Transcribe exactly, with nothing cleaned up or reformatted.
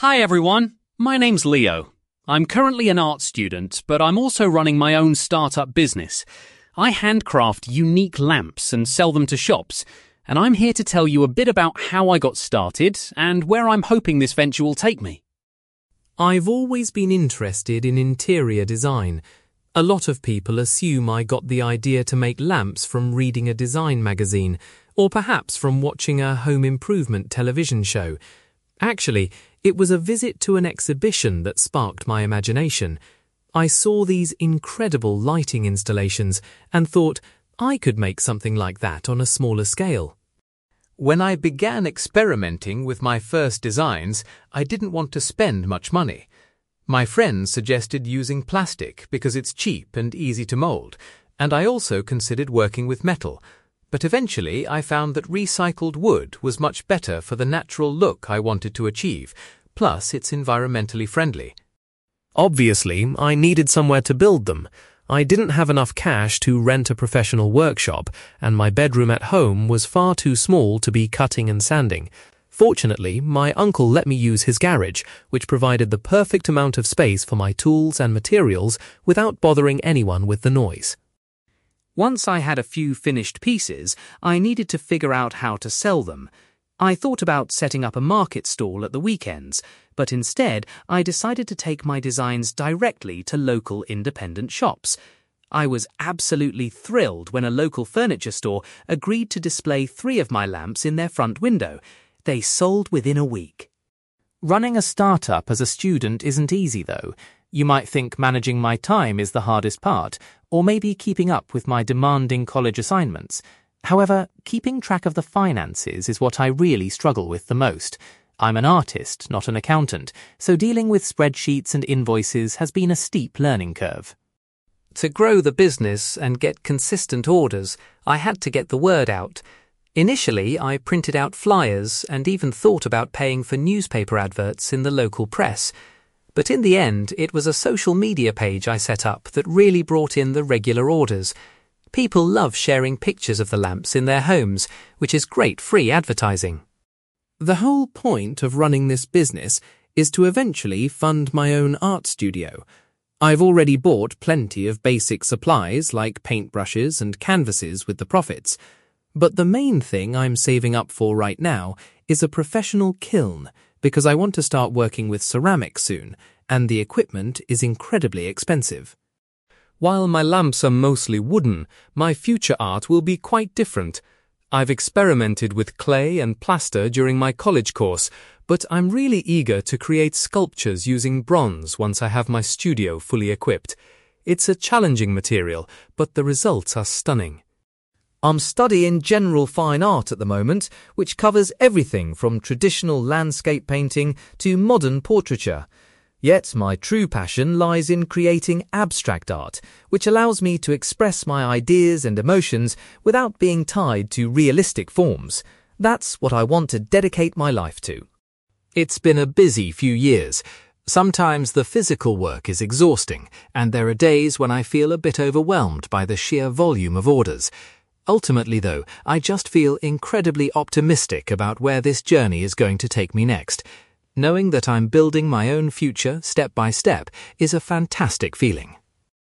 Hi everyone, my name's Leo. I'm currently an art student, but I'm also running my own startup business. I handcraft unique lamps and sell them to shops, and I'm here to tell you a bit about how I got started and where I'm hoping this venture will take me. I've always been interested in interior design. A lot of people assume I got the idea to make lamps from reading a design magazine, or perhaps from watching a home improvement television show. Actually, it was a visit to an exhibition that sparked my imagination. I saw these incredible lighting installations and thought I could make something like that on a smaller scale. When I began experimenting with my first designs, I didn't want to spend much money. My friends suggested using plastic because it's cheap and easy to mold, and I also considered working with metal. But eventually I found that recycled wood was much better for the natural look I wanted to achieve, plus it's environmentally friendly. Obviously, I needed somewhere to build them. I didn't have enough cash to rent a professional workshop, and my bedroom at home was far too small to be cutting and sanding. Fortunately, my uncle let me use his garage, which provided the perfect amount of space for my tools and materials without bothering anyone with the noise. Once I had a few finished pieces, I needed to figure out how to sell them. I thought about setting up a market stall at the weekends, but instead I decided to take my designs directly to local independent shops. I was absolutely thrilled when a local furniture store agreed to display three of my lamps in their front window. They sold within a week. Running a startup as a student isn't easy, though. You might think managing my time is the hardest part, or maybe keeping up with my demanding college assignments. However, keeping track of the finances is what I really struggle with the most. I'm an artist, not an accountant, so dealing with spreadsheets and invoices has been a steep learning curve. To grow the business and get consistent orders, I had to get the word out. Initially, I printed out flyers and even thought about paying for newspaper adverts in the local press. But in the end, it was a social media page I set up that really brought in the regular orders. People love sharing pictures of the lamps in their homes, which is great free advertising. The whole point of running this business is to eventually fund my own art studio. I've already bought plenty of basic supplies like paintbrushes and canvases with the profits. But the main thing I'm saving up for right now is a professional kiln, because I want to start working with ceramics soon, and the equipment is incredibly expensive. While my lamps are mostly wooden, my future art will be quite different. I've experimented with clay and plaster during my college course, but I'm really eager to create sculptures using bronze once I have my studio fully equipped. It's a challenging material, but the results are stunning. I'm studying general fine art at the moment, which covers everything from traditional landscape painting to modern portraiture. Yet my true passion lies in creating abstract art, which allows me to express my ideas and emotions without being tied to realistic forms. That's what I want to dedicate my life to. It's been a busy few years. Sometimes the physical work is exhausting, and there are days when I feel a bit overwhelmed by the sheer volume of orders. Ultimately, though, I just feel incredibly optimistic about where this journey is going to take me next. Knowing that I'm building my own future step by step is a fantastic feeling.